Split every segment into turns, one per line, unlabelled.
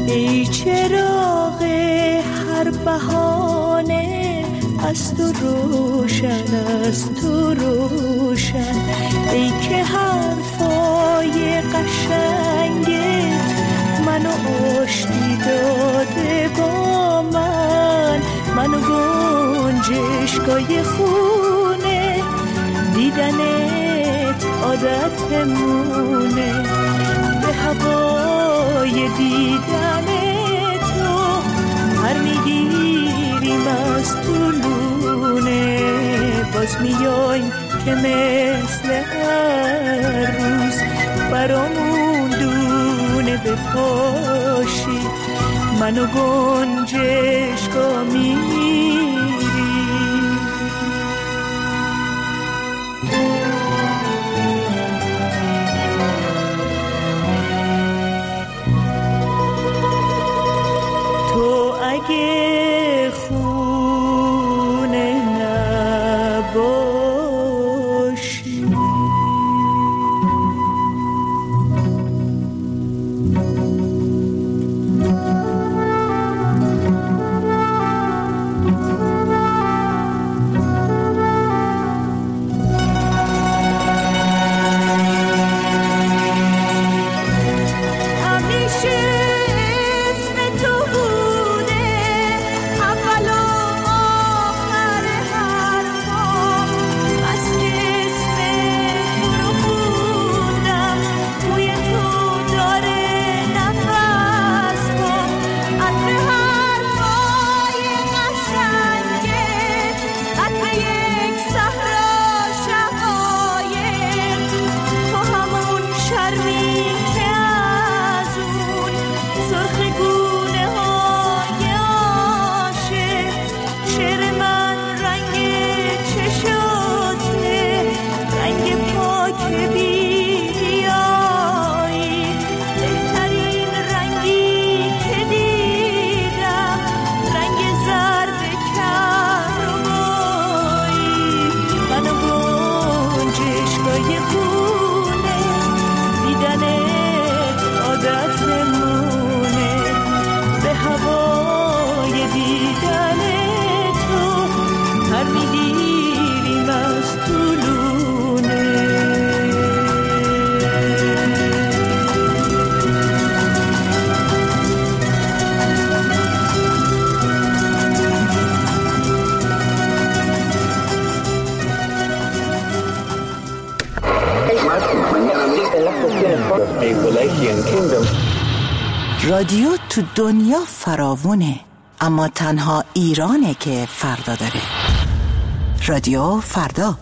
ای چراغ هر بهانه از تو روشن، از تو روشن. ای که حرفای قشنگت منو آشتی داده با من، منو گنجشگاه خونه، دیدنت عادتمونه، به هوای دیدن تو هر میگیریم از طولونه. باز میایم که مثل هر روز برامون دونه بپاشی، منو گنجشگاه میری. تو اگه خونه نباشی،
رادیو تو دنیا فراوونه، اما تنها ایرانه که فردا داره. رادیو فردا.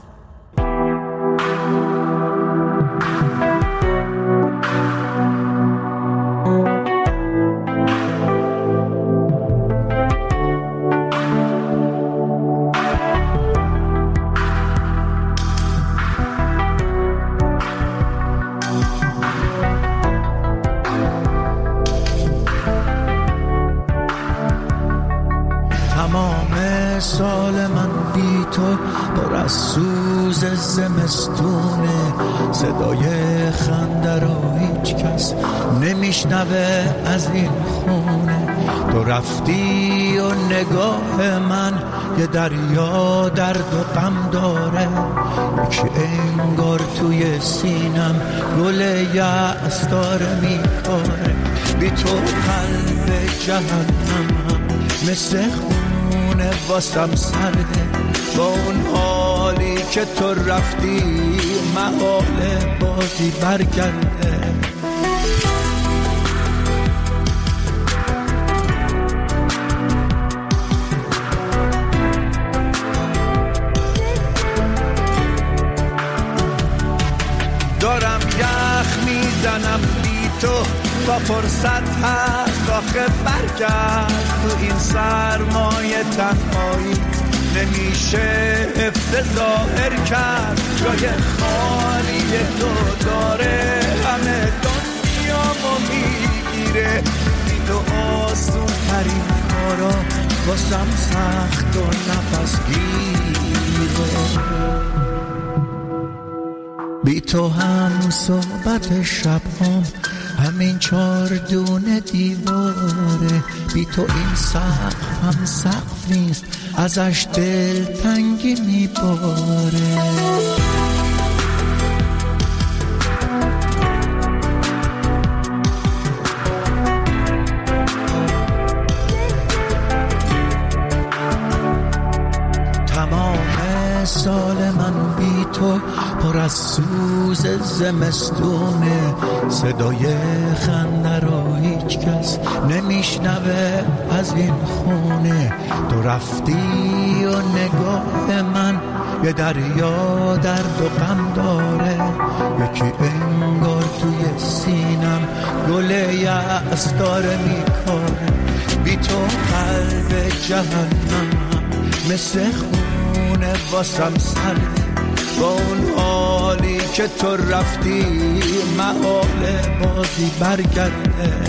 سال من بی تو پر از سوز زمستونه، صدای خنده رو هیچ کس نمیشنوه از این خونه. تو رفتی و نگاه من یه دریا درد و غم داره، یکی انگار توی سینم گل یأس داره میکاره. بی تو قلب جهنمم مثل خونه واسم سرده، با اون حالی که تو رفتی محال بازی برگرده. دارم یخ میزنم بی تو، با فرصت هست آخه برگرد. تو این سرمایه تنهایی نمیشه حفظ ظاهر کرد، جای خالی تو داره همه دنیامو میگیره. بی تو آسون ترین کارا واسم سخت و نفس گیره. بی تو هم صحبت شب هم همین 4 دونه دیواره، بی تو این سقف هم سقف نیست، ازش دل تنگی میباره. سال من بی تو پر از سوز زمستونه، صدای خنده رو هیچ کس نمیشنوه از این خونه. تو رفتی و نگاه من یه دریا درد و غم داره، یکی انگار توی سینم گل یأس داره میکاره. بی تو قلب جهنم مثل خونه واسم سرده، با اون حالی که تو رفتی محال بازی برگرده.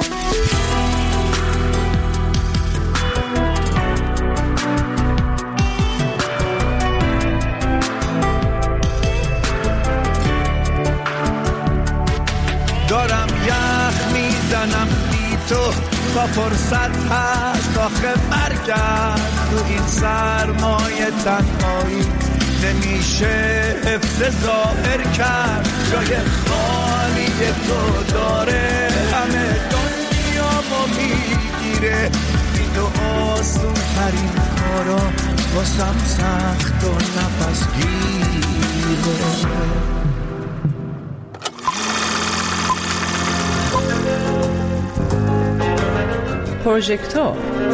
دارم یخ میزنم بی تو، تا فرصت هست آخه برگرد. تو این سرمایه تنهایی نمیشه حفظ ظاهر کرد، جای خالی تو داره همه دنیا میگیره. این دو آسون ترین کارا واسم سخت و نفس گیره.
پروژکتور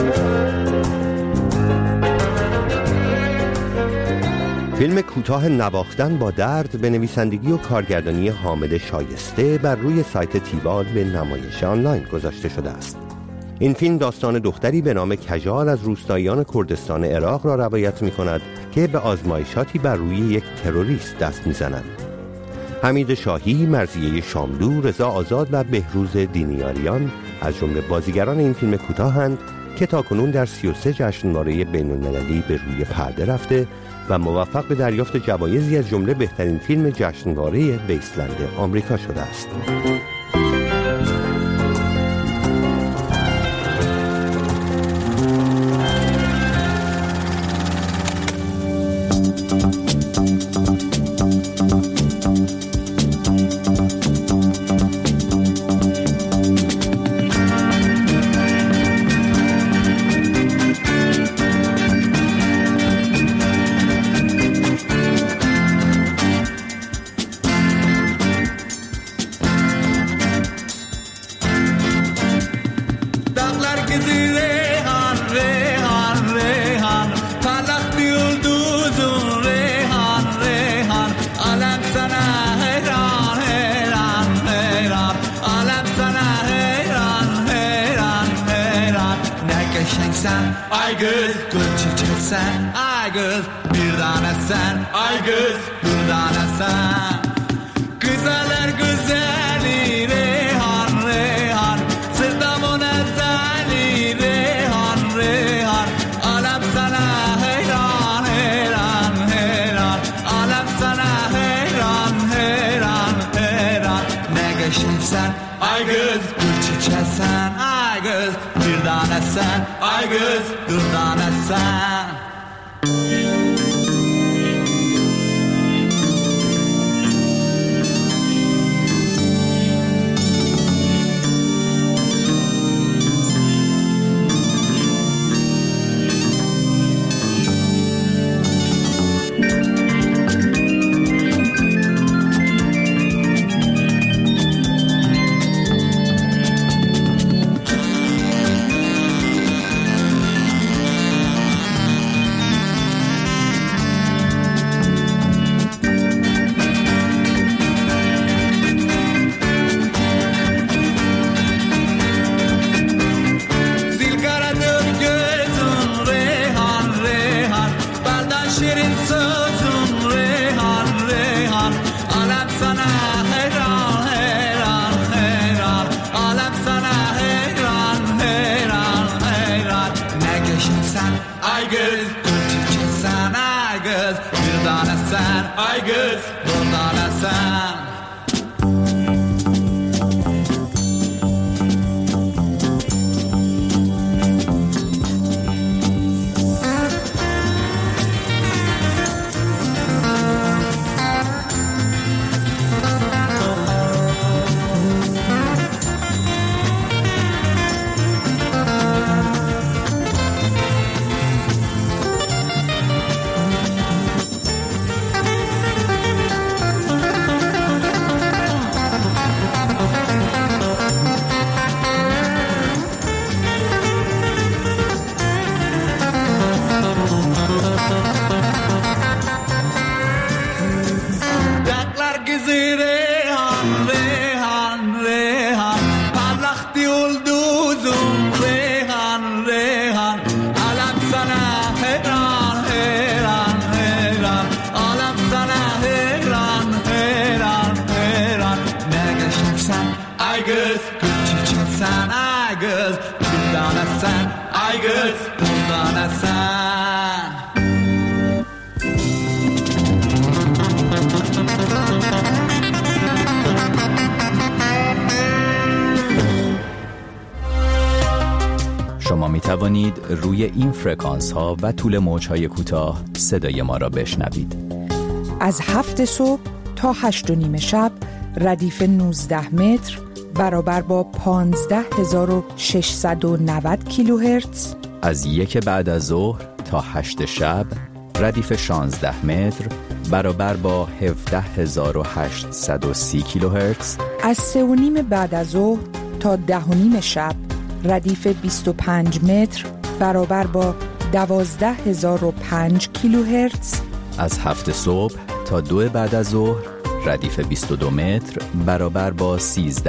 فیلم کوتاه نواختن با درد به نویسندگی و کارگردانی حامد شایسته بر روی سایت تیوال به نمایش آنلاین گذاشته شده است. این فیلم داستان دختری به نام کژال از روستاییان کردستان عراق را روایت می کند که به آزمایشاتی بر روی یک تروریست دست می زند. حمید شاهی، مرضیه شاملو، رضا آزاد و بهروز دینیاریان از جمله بازیگران این فیلم کوتاهند که تاکنون در 33 جشنواره بین‌المللی به روی پرده رفته و موفق به دریافت جوایزی از جمله بهترین فیلم جشنواره ویستلند آمریکا شده است.
Ay göz gül çiçeksen, ay göz bir tanesen, ay göz bir tanesen. Güzeller güzeli Reyhan Reyhan, sırtamın ezeli Reyhan Reyhan. Alem sana heyran heyran heyran, alem sana heyran heyran heyran. Ne geçinsen, ay göz gül çiçeksen, ay göz bir tanesen, ay göz dürdanesen. Aygır Türkçe sen aygır Bildana sen aygır Bildana sen
شما می توانید روی این فرکانس ها و طول موج های کوتاه صدای ما را بشنوید.
از 7 صبح تا 8 و نیم شب ردیف 19 متر برابر با 15690 کیلوهرتز.
از 1 بعد از ظهر تا 8 شب ردیف 16 متر برابر با 17830 کیلوهرتز.
از 3 و نیم بعد از ظهر تا 10 و نیم شب ردیف 25 متر برابر با 12005 کیلوهرتز.
از 7 صبح تا 2 بعد از ظهر ردیف 22 متر برابر با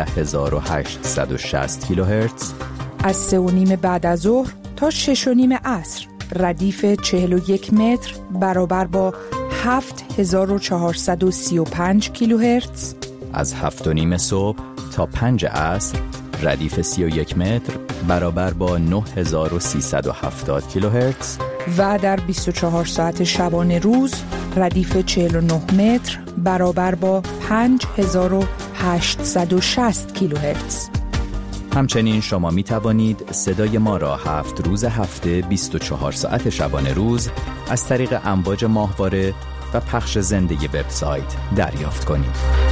13860 کیلوهرتز. از
3 و نیم بعد از ظهر تا 6 و نیم عصر ردیف 41 متر برابر با 7435 کیلوهرتز.
از 7 و نیم صبح تا 5 عصر ردیف 31 متر برابر با 9370 کیلوهرتز.
و در 24 ساعت شبانه روز ردیف 49 متر برابر با 5860 کیلوهرتز.
همچنین شما می توانید صدای ما را 7 روز هفته 24 ساعت شبانه روز از طریق امواج ماهواره و پخش زنده وبسایت دریافت کنید.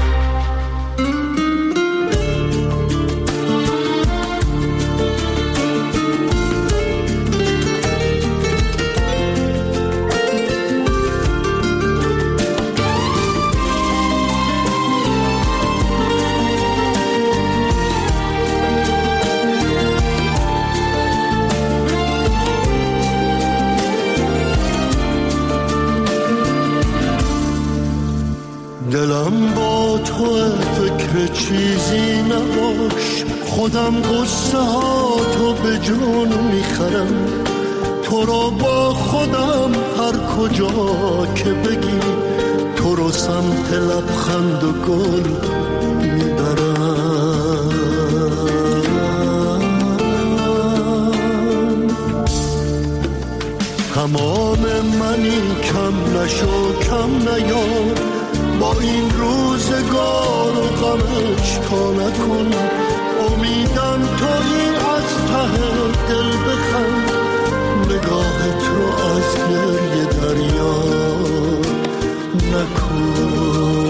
دلم با تو فکر چیزی نباش خودم قصه ها تو به جون میخرم تو رو با خودم هر کجا که بگی تو رو سمت لبخند و گل میبرم تمام منی کم نشو کم نیار با این روزگار و غمش تا نکن امیدم تویی از ته دل بخند نگاهت رو از گریه دریا نکن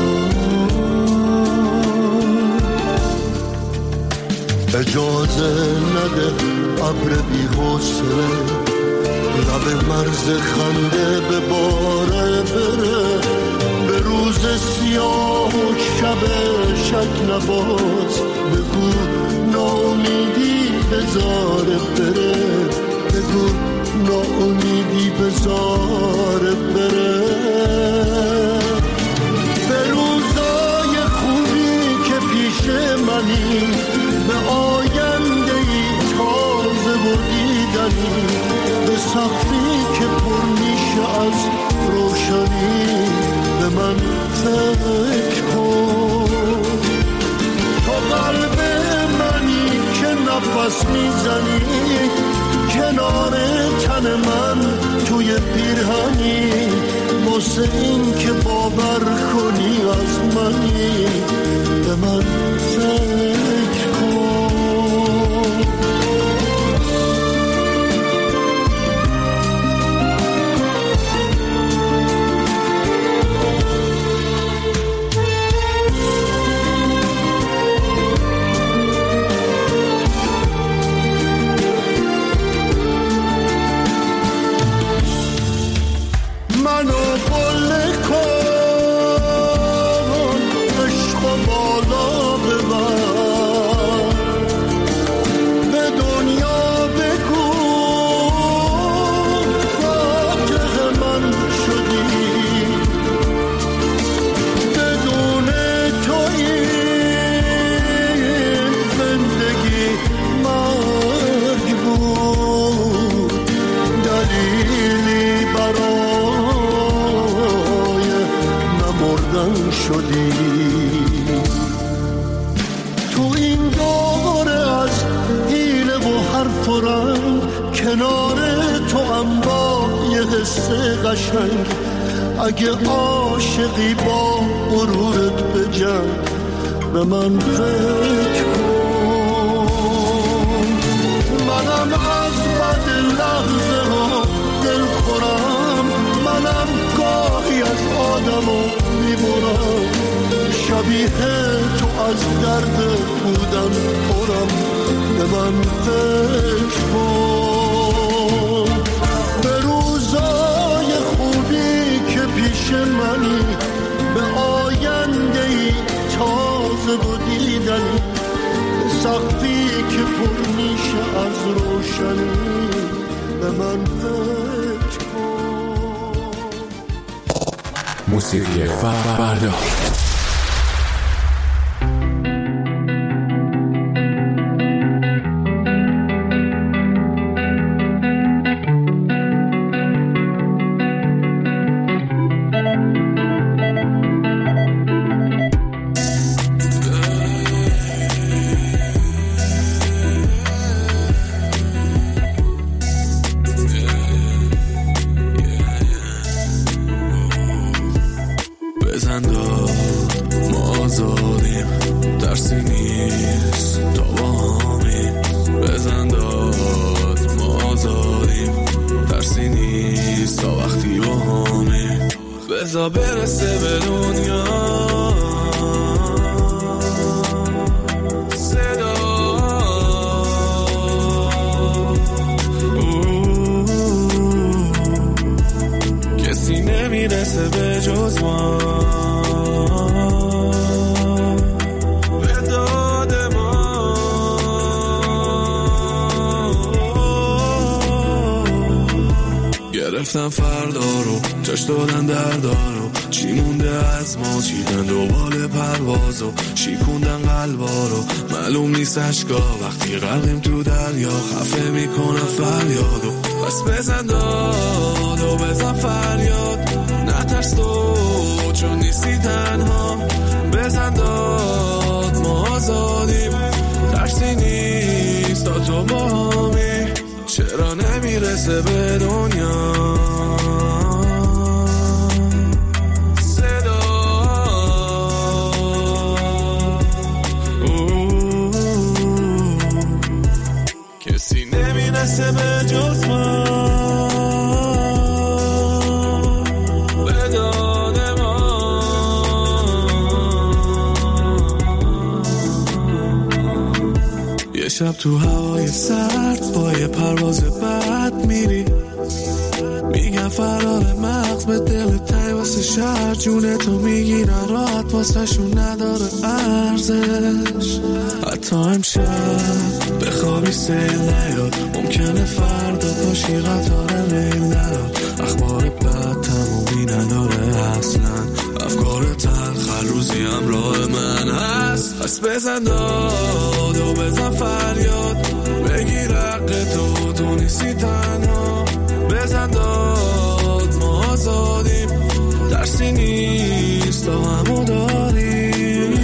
اجازه نده ابر بی حوصله لب مرز خنده به باره بره روز سیاه و شب شک نباز بگو ناامیدی بذاره بره بگو ناامیدی بذاره بره به روزای خوبی که پیش منی به آینده ای تازه و دیدنی به سقفی که پر میشه از روشنی به من فکر کن تو قلب منی که نفس میزنی کنار تن من توی پیرهنی واسه این که باور کنی از منی به من فکر کن پررنگ کنار تو هم با یه حس قشنگ. اگه عاشقی با غرورت بجنگ به من فکر کن. منم از بد لحظه ها دل خورم، منم گاهی از آدمو میبرم. شبیه تو از درد بودن پرم، به من فکر کن. به روزای خوبی که پیش منی، به آینده ای تازه و دیدنی، به سقفی که پر میشه از روشنی، به من فکر کن.
موسیقی فردا.
بزا برسه به دنیا صدا، کسی نمیرسه به جز ما به داد ما. گرفتم فردا رو، جاش دادن دردارو، چی مونده از ما، چیدن دوباره پروازو، شیکوندن قلبا رو، معلوم نیست اشکا وقتی غرقیم تو دریا، خفه میکنم فریادو. بس بزن داد و بزن فریاد، نترس تو چون نیستی تنها، بزن داد ما آزادیم، ترسی نیست تا تو با همی، چرا نمیرسه به دنیا صدا. کسی نمیرسه به جز ما به داد ما. یه شب تو هوای سرد با یه پرواز بد میری، میگن فرار مغز به دل تای واسه شهر، جونتو میگیرن راحت واسه شون نداره ارزش. حتی امشب بخوابی سیل نیاد، ممکنه فردا پاشی قطار لیل نراد، اخبار بد تمومی نداره اصلا، افکار تلخ هر روزی همراه من هست. پس بزن داد و بزن فریاد، بگیر حق تو نیستی تنها، بزن داد ما آزادیم، ترسی نیست تا همو داریم.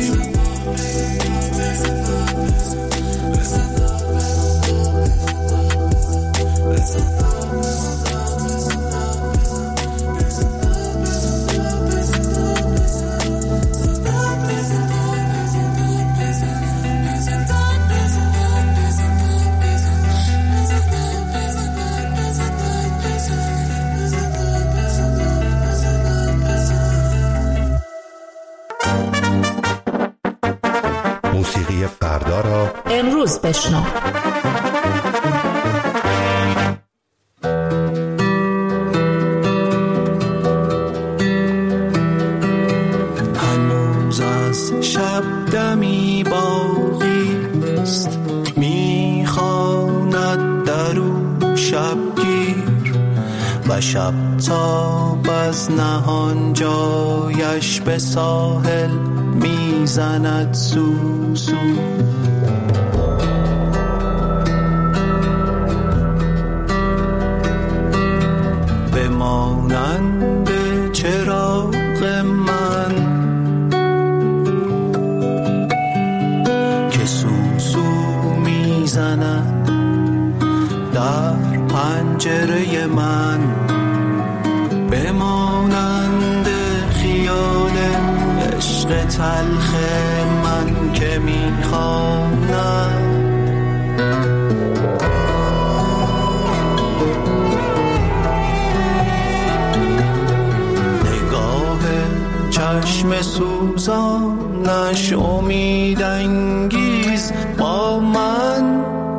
موسیقی فردا را
امروز بشنو.
هنوز از شب دمی باقی است، میخواند در او شبگیر و شب تاب از نهان جایش به ساحل میزند سوسو. بمانند چراغ من که سوسو میزند
در پنجره من بمانند خیال عشق تلخ من که میخوانم. نگاه چشم سوزانش امید انگیز با من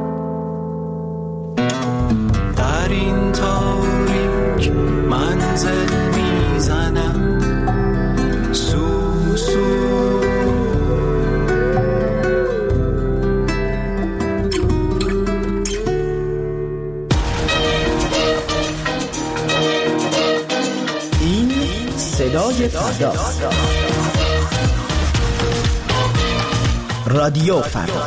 در این تاریک منزل میزنم سوسو.
این صدای فردا، رادیو فردا.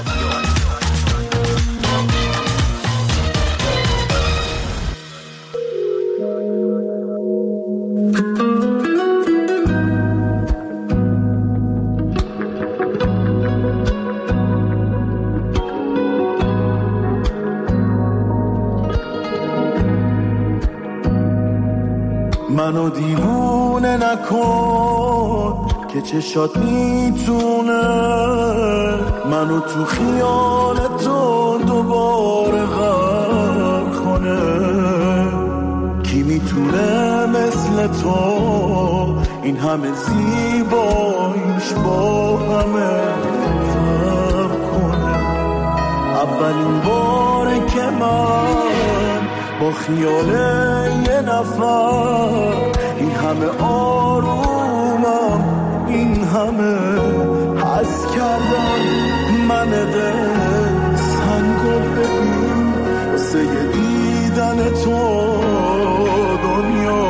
منو دیوونه نکن که چشات میتونه منو تو خیال تو دوباره غرق کنه. کی میتونه مثل تو این همه زیباییش با همه فرق کنه. اولین باره که من با خیال یه نفر این همه آرومم، این همه حس کردم. من دل سنگو ببین واسه دیدن تو دنیا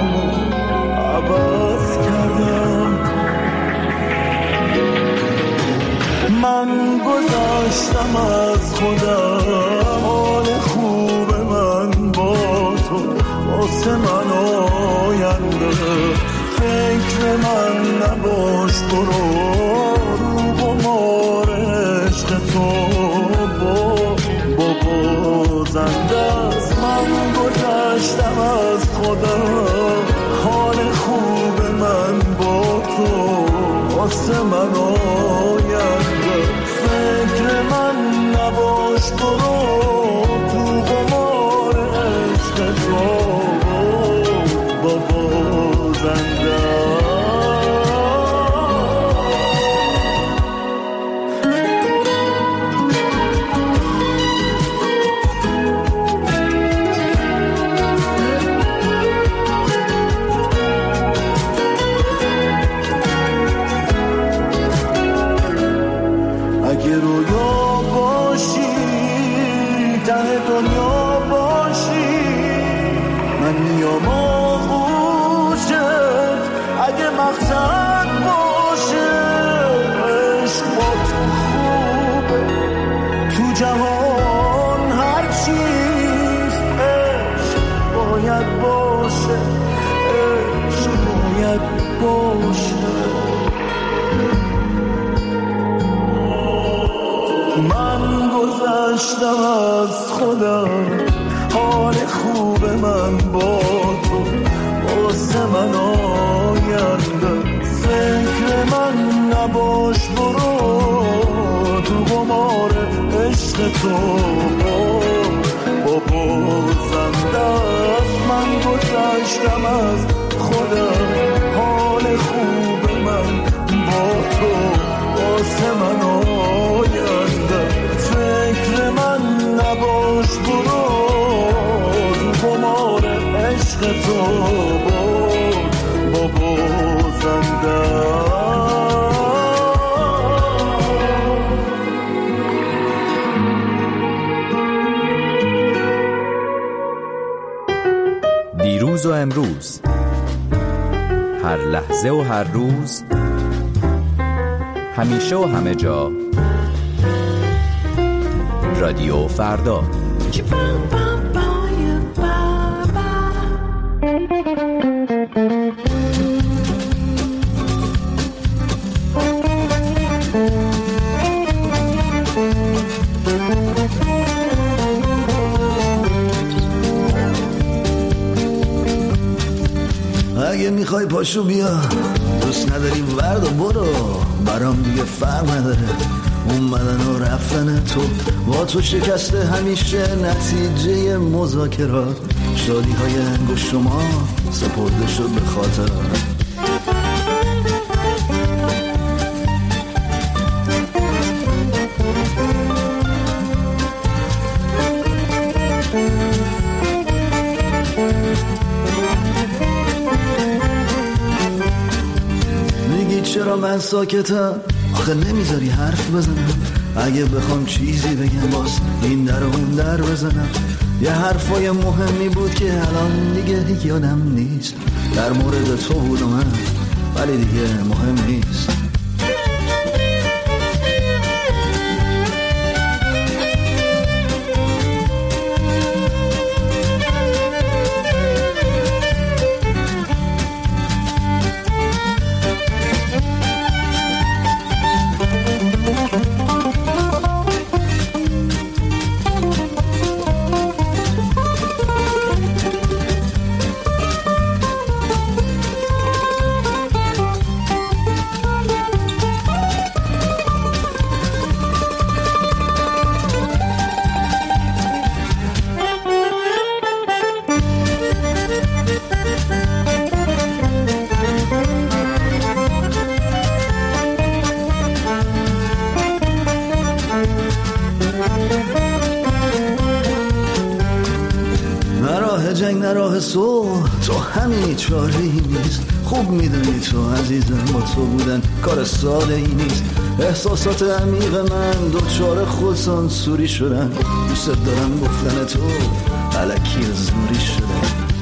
عوض کردم. من گذاشتم از خودم حال خوب من با تو واسه من آینده. فکر من نباش برو رو قمار عشق تو با زنده است. من گذاشتم از خودم حال خوب من با تو واسه من آینده. فکر من نباش برو تو قمار عشق تو با زنده. اگه رویا باشی ته دنیا باشی من میام آغوشت. اگه مقصد باشه عشق با تو خوبه تو جهان هر چیز عشق باید باشه، عشق باید باشه. من گذشتم از خودم حال خوب من با تو واسه من آینده. فکر من نباش برو تو قمار عشق تو با زنده است. من گذشتم از خودم حال خوب من با تو واسه من آینده. فکر من نباش برو تو قمار عشق تو با زنده.
دیروز و امروز، هر لحظه و هر روز، همیشه و همه جا، رادیو فردا.
اگه میخوای پاشو بیا، دوست نداری ورد و برو، برام دیگه فرق نداره اومدن و رفتن تو. با تو شکسته همیشه نتیجه مذاکرات، شادی های انگشت شما سپرده شد به خاطرات. میگی چرا من ساکتم؟ آخه نمیذاری حرف بزنم. اگه بخوام چیزی بگم باز این در و اون در بزنم. یه حرفای مهمی بود که الان دیگه یادم نیست. در مورد تو بود و من، ولی دیگه مهم نیست. جنگ نراه صلح، تو همین چاره‌ای نیست. خوب میدونی تو عزیزم، با تو بودن کار ساده ای نیست. احساسات عمیق من دوچار خودسانسوری شدن. دوست دارم گفتن تو الکی زوری شده.